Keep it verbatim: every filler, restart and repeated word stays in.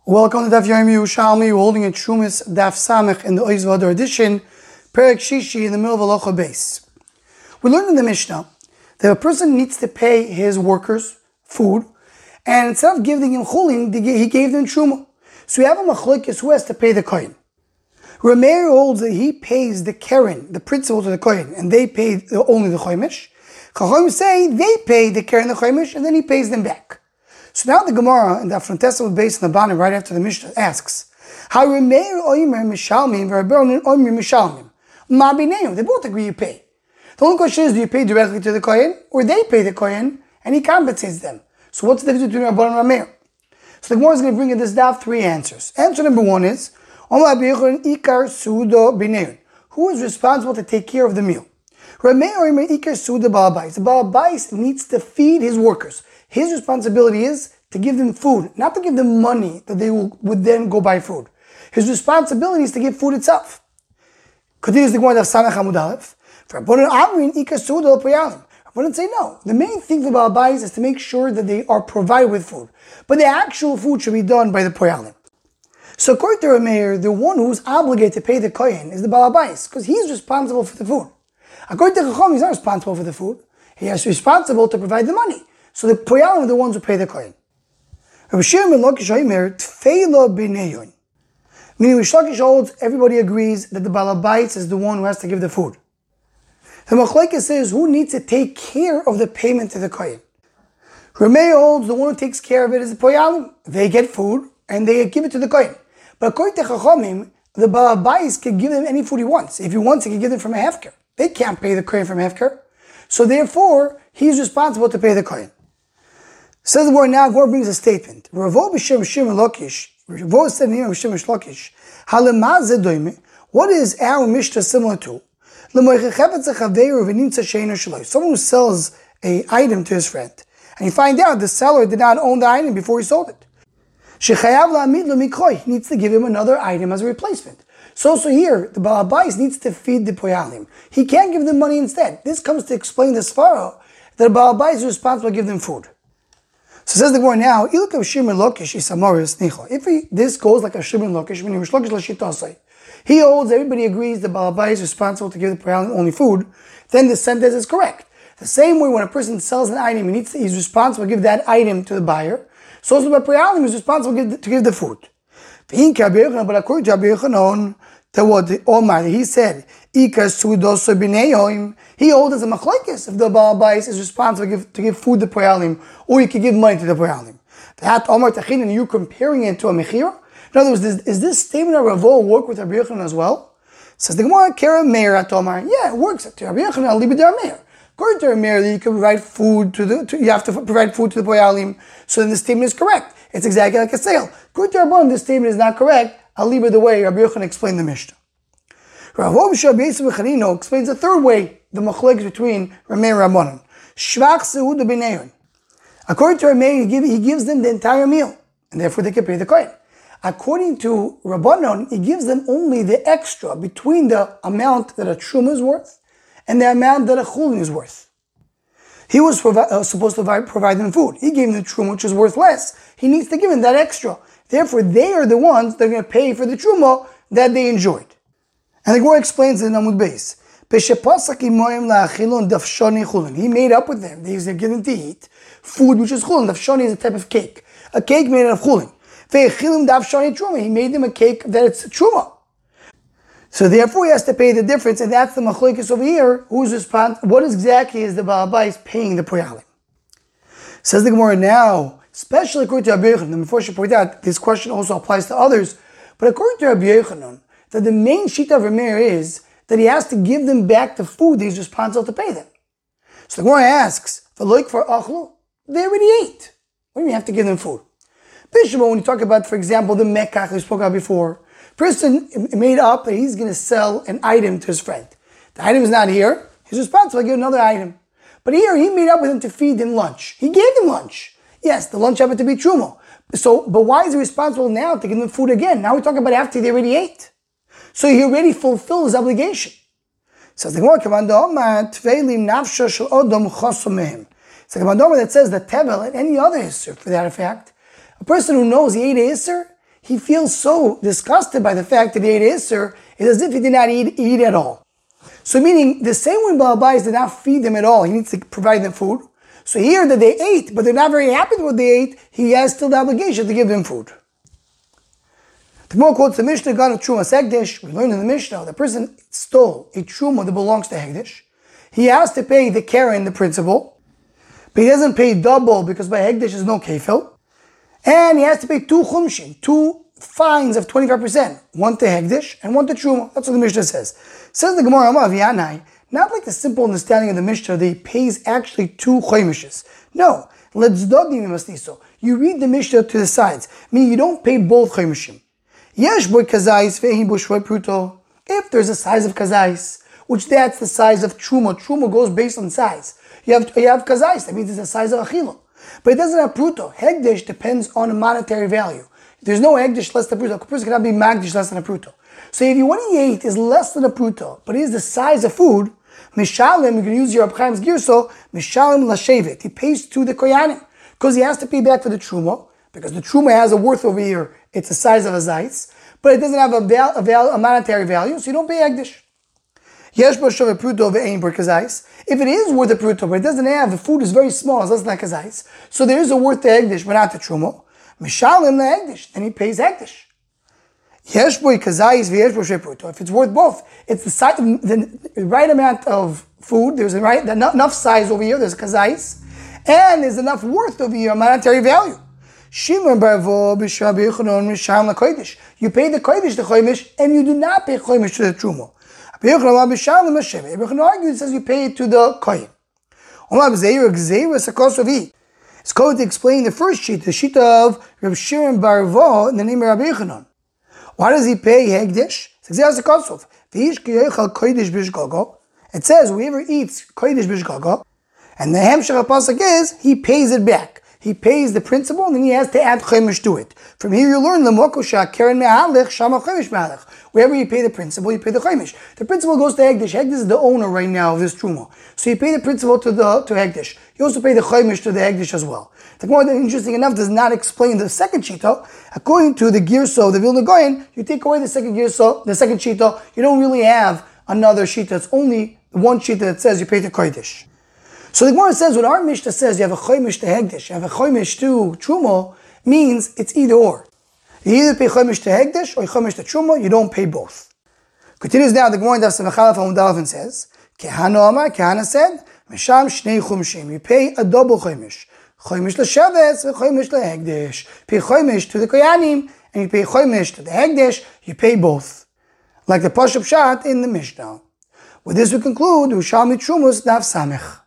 Welcome to Daf Yomi Yerushalmi. We're holding a Trumas Daf Samech in the Oiz V'Adar edition, Perek Shishi in the middle of Halacha base. We learned in the Mishnah that a person needs to pay his workers food, and instead of giving him chulin, he gave them truma. So we have a machlokes who has to pay the kohen. Rameir holds that he pays the keren, the principal to the kohen, and they pay only the chomish. Chacham say they pay the keren, the chomish, and then he pays them back. So now the Gemara in the Afrontesa with base in the bottom, right after the Mishnah, asks, "How Rameir oimer mishalmim v'Rabbanan oimer mishalmim? Ma b'neihem? They both agree you pay. The only question is, do you pay directly to the kohen, or they pay the kohen and he compensates them? So what's the difference between Rabbanan and Rameir?" So the Gemara is going to bring in this daf three answers. Answer number one is, who is responsible to take care of the meal? Rameir oimer ikar suda ba'abais. The ba'abais needs to feed his workers. His responsibility is to give them food, not to give them money that they will, would then go buy food. His responsibility is to give food itself. Continues the Gemara of Samech Amud Aleph. For Rabbanan Amrin ikar suda l'poyalim. Rabbanan say no. The main thing for ba'abais is to make sure that they are provided with food, but the actual food should be done by the poyalim. So according to Rameir, the one who's obligated to pay the kohen is the ba'abais, because he's responsible for the food. According to Chacham, he's not responsible for the food. He is responsible to provide the money. So the poyalim are the ones who pay the kohen. Rabbi Shimon ben Lakish Omer tfeila b'neyon. Meaning Rish Lakish holds, everybody agrees that the balabais is the one who has to give the food. The machlokes says who needs to take care of the payment to the kohen. Rameir holds the one who takes care of it is the poyalim. They get food and they give it to the kohen. But according to Chachamim, the balabais can give them any food he wants. If he wants, he can give them from a hefker. They can't pay the kohen from hefker. So therefore, he's responsible to pay the kohen. Says the word now, Gemara brings a statement. Ravo b'shem Shimon Lakish. Ravo said in here b'shem Lakish. Halemaz zedoime. What is our Mishnah similar to? Someone who sells a item to his friend, and you find out the seller did not own the item before he sold it. He needs to give him another item as a replacement. So also here, the balabais needs to feed the poyalim. He can't give them money instead. This comes to explain the svara that the balabais is responsible to give them food. So says the Gemara now, if he, this goes like a Shimon Lakish, meaning Rish Lakish l'shitosai, he holds, everybody agrees the balabais is responsible to give the poyalim only food, then the sentence is correct. The same way when a person sells an item, he needs to, he's responsible to give that item to the buyer. So also by poyalim, he's responsible to give, to give the food. But according to Rabbi Yochanan, that what the Almighty, he said, he holds as a machlokes if the balabais is responsible to give, to give food to poyalim, or you can give money to the poyalim. That Omar Tachin, and you comparing it to a mechira? In other words, is, is this statement of Ravo work with Rabbi Yochanan as well? Says the Gemara, Kera Meir at Omar. Yeah, it works. To Rabbi Yochanan, Libid Meir. According to Rabbi Meir, you can provide food to the, to, you have to provide food to the poyalim. So then the statement is correct. It's exactly like a sale. According to Rabban, this statement is not correct. I'll leave it the way Rabbi Yochanan explained the Mishnah. Rav Hobshah B'Yisrael B'Chanino explains the third way the machlokes between Rameir and Rabbanan. Shvach Seuda B'Neyon. According to Rameir, he, give, he gives them the entire meal, and therefore they can pay the kohen. According to Rabbanan, he gives them only the extra between the amount that a truma is worth and the amount that a chulin is worth. He was provi- uh, supposed to provide, provide them food. He gave them the truma, which is worth less. He needs to give them that extra. Therefore, they are the ones that are going to pay for the truma that they enjoyed. And the Gemara explains in Amud Beis. He made up with them. They used to give them to eat food, which is chulin. Dafshani is a type of cake. A cake made out of chulin. He made them a cake that it's truma. So therefore, he has to pay the difference, and that's the machlokes over here. Who's responsible? What exactly is the balabais paying the poyalim? Says the Gemara now, especially according to Rabbi Yochanan. Before she pointed out, this question also applies to others. But according to Rabbi Yochanan, that the main shita of Rameir is that he has to give them back the food that he's responsible to pay them. So the Gemara asks, "V'loik for achlu?" They already ate. What do you mean you have to give them food? Bishop, when you talk about, for example, the mekach we spoke about before, person made up that he's going to sell an item to his friend. The item is not here. He's responsible to give another item. But here, he made up with him to feed him lunch. He gave him lunch. Yes, the lunch happened to be truma. So, but why is he responsible now to give them food again? Now we're talking about after they already ate. So he already fulfilled his obligation. Says the Gemara, Tfeilim nafsha shel odom chosom mehem. It's like a mandoma that says that tevel and any other isser, for that fact, a person who knows he ate a isser, he feels so disgusted by the fact that he ate Isser, it's as if he did not eat, eat at all. So meaning, the same way Baal Bayis did not feed them at all, he needs to provide them food. So here that they ate, but they're not very happy with what they ate, he has still the obligation to give them food. The Gemara quotes the Mishnah, God of Truma Hegdish. We learned in the Mishnah, the person stole a Truma that belongs to Hegdish. He has to pay the Karen, the principal, but he doesn't pay double because by Hegdish is no kefil. And he has to pay two chumshin, two fines of twenty-five percent, one to Hegdish and one to Truma. That's what the Mishnah says. Says the Gemara, not like the simple understanding of the Mishnah that he pays actually two choimishes. No, let's so. You read the Mishnah to the sides, meaning you don't pay both choimishim. Yesh boy kazais vehi bushvoi pruto. If there's a size of kazais, which that's the size of truma. Truma goes based on size. You have you have kazais, that means it's the size of achila. But it doesn't have pruto. Hegdish depends on a monetary value. There's no hegdish less than pruto. A person cannot be magdish less than a pruto. So if you what he ate is less than a pruto, but it is the size of food, mishalim, you can use your Reb Chaim's girso, mishalim lashevet. He pays to the koyanim because he has to pay back for the truma, because the truma has a worth over here. It's the size of a zayis, but it doesn't have a, val, a, val, a monetary value, so you don't pay hegdish. Yesh b'shove pruto ve'ein ber kazais. If it is worth a pruto, but it doesn't have, the food is very small, it's less than kazais, so there is a worth to hegdish, but not the truma. Mishalim la hegdish, then he pays hegdish. Yesh boy kazais ve'yesh b'shove pruto. If it's worth both, it's the, size, the right amount of food. There's a right enough size over here. There's kazais, and there's enough worth over here, monetary value. Shimon barvo b'shabi yochanan misham lakodesh. You pay the kodesh the choimish, and you do not pay choimish to the truma. Rabbi Yochanan b'sham l'mashem. Rabbi Yochanan argues, says you pay it to the kohen. Omar b'zeir gzeir v'sakosovi. It's going to explain the first sheet, the sheet of Rabbi Shimon barvo in the name of Rabbi Yochanan. Why does he pay hegdish? It says whoever eats kodesh b'shgaga, and the hemshech pasuk is he pays it back. He pays the principal, and then he has to add chomish to it. From here you learn the mokosha keren me'alech shama chomish me'alech. Wherever you pay the principal, you pay the chomish. The principal goes to Hegdish. Hegdish is the owner right now of this truma, so you pay the principal to the to Hegdish. You also pay the chomish to the Hegdish as well. The Gemara, interesting enough, does not explain the second shita. According to the girso, the Vilna Gaon, you take away the second girso, the second shita. You don't really have another shita. It's only one shita that says you pay the kodesh. So the Gemara says, when our Mishnah says you have a choimish to hegdish, you have a choimish to truma, means it's either or. You either pay choimish to hegdish or choimish to truma, you don't pay both. Continues now, the Gemara in Daf Samachalaf Amudalaf says, Kehana Amar, Kehana said, Misham shnei chumshim, you pay a double choimish. Choimish l'shevetz, choimish l'hegdish. Pay choimish to the koyanim, and you pay choimish to the hegdish, you pay both. Like the Pashup Pshat in the Mishnah. With this we conclude, Yerushalmi Trumus Daf Samech.